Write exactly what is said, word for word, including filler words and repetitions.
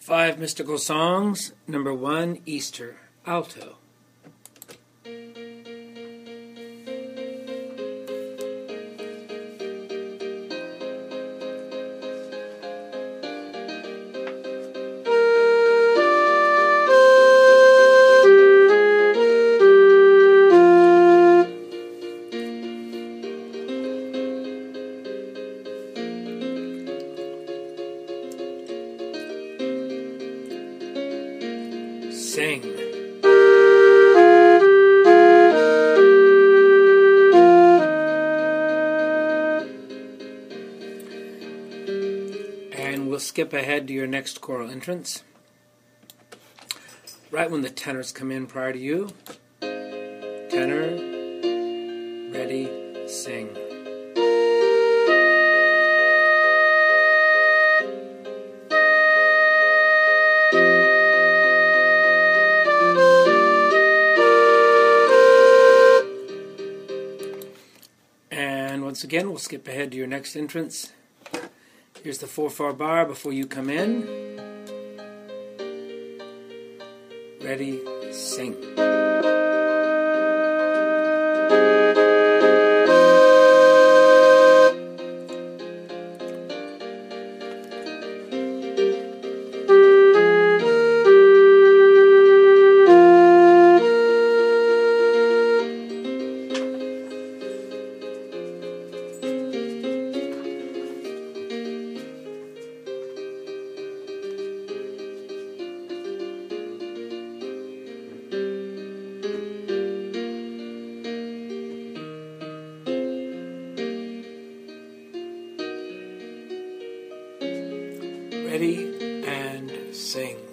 Five mystical songs. Number one, Easter, alto. Sing. And we'll skip ahead to your next choral entrance. Right when the tenors come in prior to you. Tenor, ready, sing. And once again, we'll skip ahead to your next entrance. Here's the four four bar before you come in. Ready, sing. Ready and sing.